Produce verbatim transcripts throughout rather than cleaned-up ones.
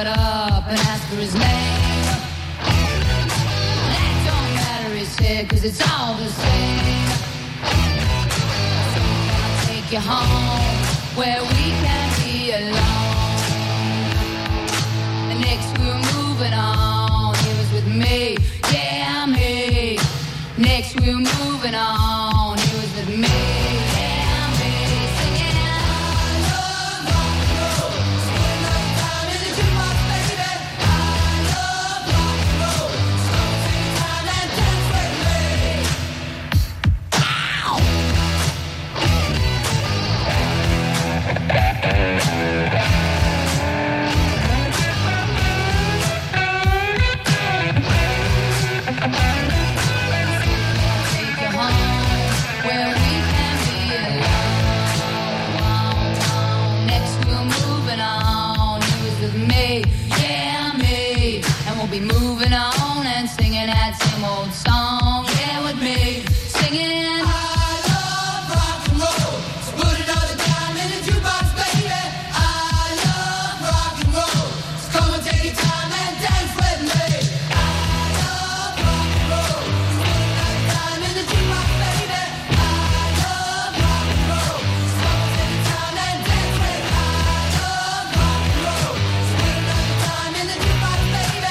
shut up and ask for his name. That don't matter, he said, cause it's all the same. So I'll take you home where we can be alone. And next we're moving on. He was with me, yeah, me. Next we're moving on. He was with me, yeah, me. Singing I love rock and roll. Spend the time in the jukebox, baby. I love rock and roll. So take time and dance with me. Ow! Be moving on and singing that same old song, yeah, with me, singing I love rock and roll, so put another dime in the jukebox, baby. I love rock and roll, so come and take your time and dance with me. I love rock and roll, so put another dime in the jukebox, baby. I love rock and roll, so come and take your time and dance with me. I love rock and roll, so put another dime in the jukebox, baby.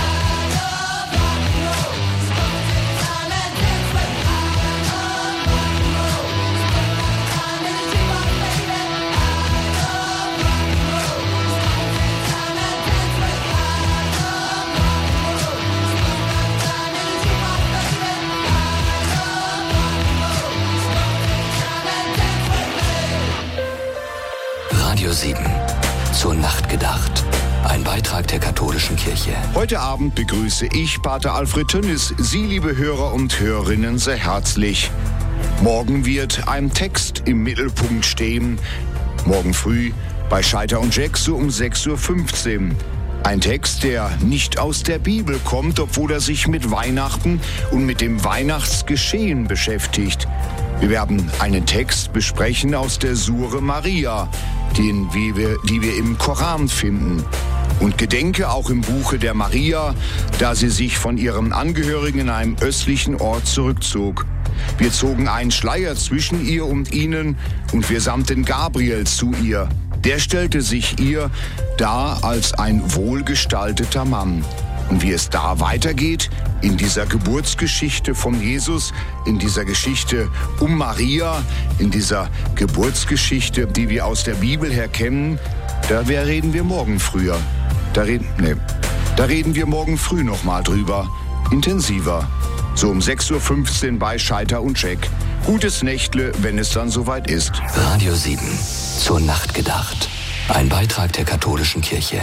Radio sieben. Zur Nacht gedacht. Ein Beitrag der katholischen Kirche. Heute Abend begrüße ich, Pater Alfred Tönnis, Sie, liebe Hörer und Hörerinnen, sehr herzlich. Morgen wird ein Text im Mittelpunkt stehen. Morgen früh bei Scheiter und Jack so um sechs Uhr fünfzehn. Ein Text, der nicht aus der Bibel kommt, obwohl er sich mit Weihnachten und mit dem Weihnachtsgeschehen beschäftigt. Wir werden einen Text besprechen aus der Sure Maria, den wir, die wir im Koran finden. Und gedenke auch im Buche der Maria, da sie sich von ihren Angehörigen in einem östlichen Ort zurückzog. Wir zogen einen Schleier zwischen ihr und ihnen und wir sandten Gabriel zu ihr. Der stellte sich ihr dar als ein wohlgestalteter Mann. Und wie es da weitergeht, in dieser Geburtsgeschichte von Jesus, in dieser Geschichte um Maria, in dieser Geburtsgeschichte, die wir aus der Bibel her kennen, da reden wir morgen früher. Da reden, nee, da reden wir morgen früh nochmal drüber, intensiver. So um sechs Uhr fünfzehn bei Scheiter und Jack. Gutes Nächtle, wenn es dann soweit ist. Radio sieben. Zur Nacht gedacht. Ein Beitrag der katholischen Kirche.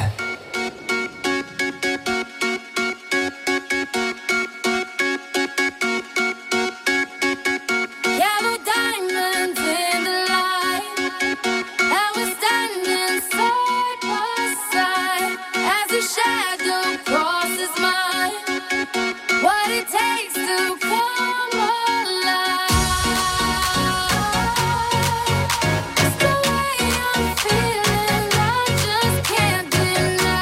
It's the way I'm feeling, I just can't deny.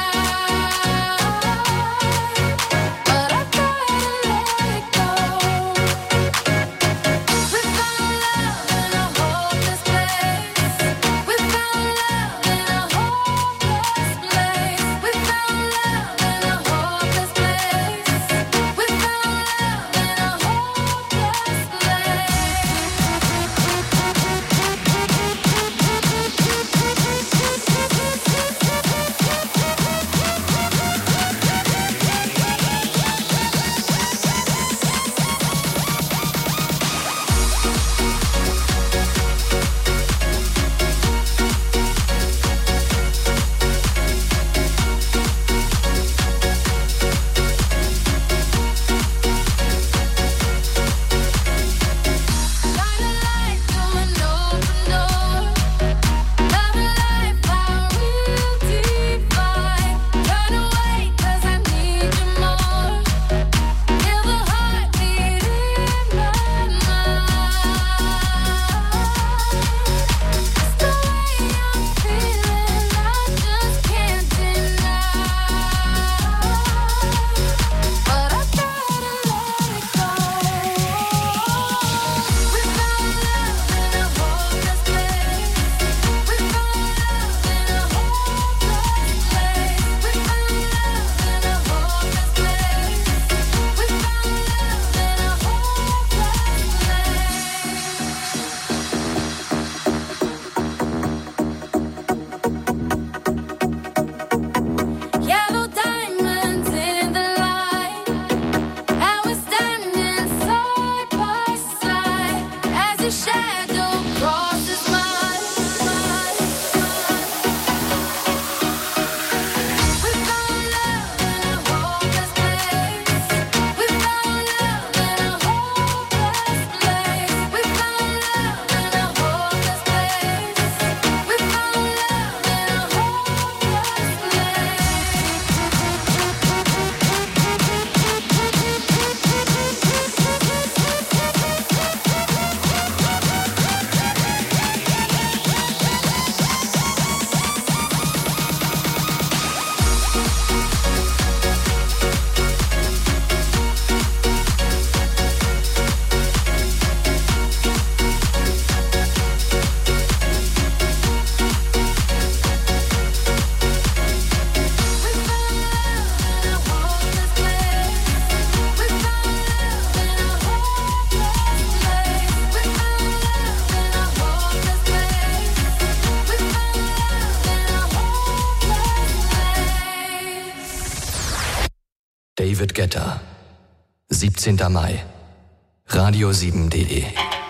David Guetta. siebzehnter Mai. radio sieben punkt de